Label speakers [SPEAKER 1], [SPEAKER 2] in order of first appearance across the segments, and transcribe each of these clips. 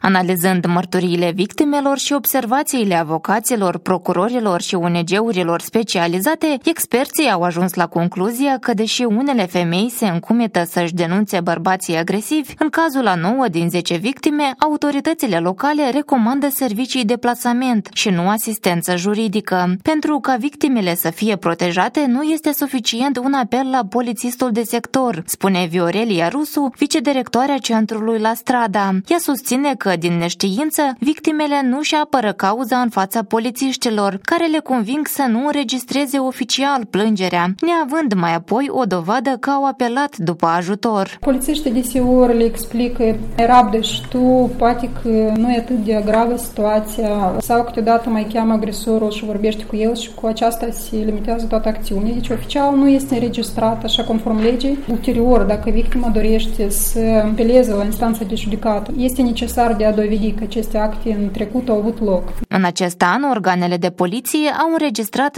[SPEAKER 1] Analizând mărturiile victimelor și observațiile avocaților, procurorilor și ONG-urilor specializate, experții au ajuns la concluzia că, deși unele femei se încumetă să-și denunțe bărbații agresivi, în cazul a 9 din 10 victime, autoritățile locale recomandă servicii de plasament și nu asistență juridică. Pentru ca victimele să fie protejate, nu este suficient un apel la polițistul de sector, spune Viorelia Rusu, vicedirectoarea centrului La Strada. Ea susține că, din neștiință, victimele nu își apără cauza în fața polițiștilor, care le conving să nu înregistreze oficial plângerea, neavând mai apoi o dovadă că au apelat după ajutor.
[SPEAKER 2] Polițiștii deseori le explică: rabdă și tu, poate că nu e atât de gravă situația, sau câteodată mai cheamă agresorul și vorbește cu el și cu aceasta se limitează toată acțiunea. Deci oficial nu este înregistrat așa conform legii. Ulterior, dacă victima dorește să apeleze la instanța de judecată, este necesar de a dovedi că aceste acte în trecut au avut loc.
[SPEAKER 1] În acest an, organele de poliție au înregistrat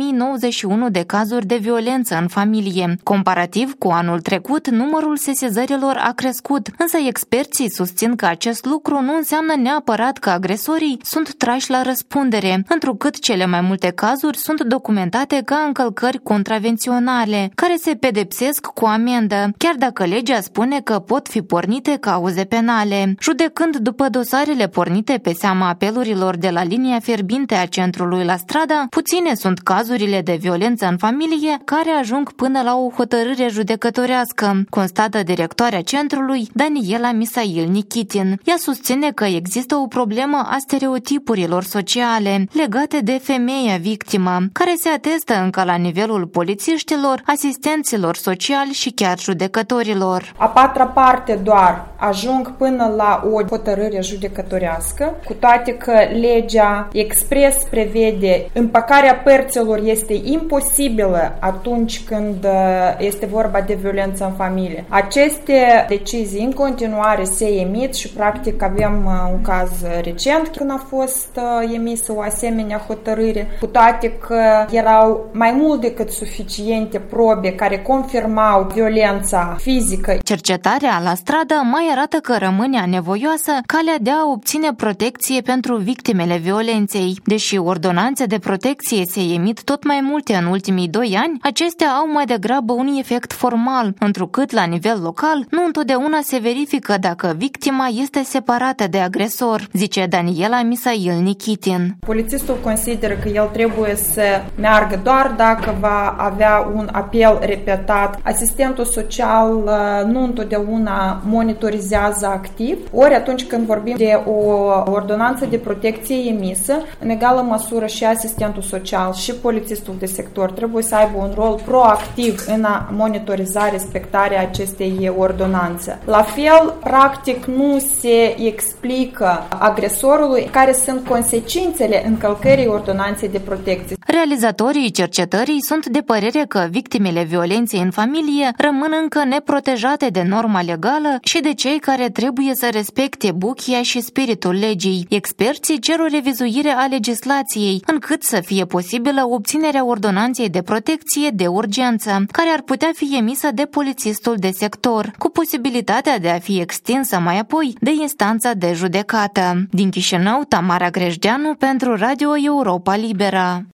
[SPEAKER 1] 2091 de cazuri de violență în familie. Comparativ cu anul trecut, numărul sesizărilor a crescut, însă experții susțin că acest lucru nu înseamnă neapărat că agresorii sunt trași la răspundere, întrucât cele mai multe cazuri sunt documentate ca încălcări contravenționale, care se pedepsesc cu amendă, chiar dacă legea spune că pot fi pornite cauze penale. Judecând după dosarele pornite pe seama apelurilor de la linia fierbinte a centrului La Strada, puține sunt cazurile de violență în familie care ajung până la o hotărâre judecătorească, constată directoarea centrului, Daniela Misail Nikitin. Ea susține că există o problemă a stereotipurilor sociale legate de femeia victimă, care se atestă încă la nivelul polițiștilor, asistenților sociali și chiar judecătorilor.
[SPEAKER 3] A patra parte doar ajung până la o hotărâre judecătorească, cu toate că legea expres prevede împăcarea părților este imposibilă atunci când este vorba de violență în familie. Aceste decizii în continuare se emit și practic avem un caz recent când a fost emisă o asemenea hotărâre, cu toate că erau mai mult decât suficiente probe care confirmau violența fizică.
[SPEAKER 1] Cercetarea La Stradă mai arată că rămâne anevoioasă calea de a obține protecție pentru victimele violenței. Deși ordonanțe de protecție se emit tot mai multe în ultimii 2 ani, acestea au mai degrabă un efect formal, întrucât la nivel local nu întotdeauna se verifică dacă victima este separată de agresor, zice Daniela Misail Nikitin.
[SPEAKER 3] Polițistul consideră că el trebuie să meargă doar dacă va avea un apel repetat. Asistentul social nu întotdeauna monitorizează activ, ori atunci când vorbim de o ordonanță de protecție emisă, în egală măsură și asistentul social și polițistul de sector trebuie să aibă un rol proactiv în a monitoriza respectarea acestei ordonanțe. La fel, practic nu se explică agresorului care sunt consecințele încălcării ordonanței de protecție.
[SPEAKER 1] Realizatorii cercetării sunt de părere că victimele violenței în familie rămân încă neprotejate de norma legală și de cei care trebuie să respecte buchia și spiritul legii. Experții cer o revizuire a legislației, încât să fie posibilă obținerea ordonanței de protecție de urgență, care ar putea fi emisă de polițistul de sector, cu posibilitatea de a fi extinsă mai apoi de instanța de judecată. Din Chișinău, Tamara Grejdeanu pentru Radio Europa Liberă.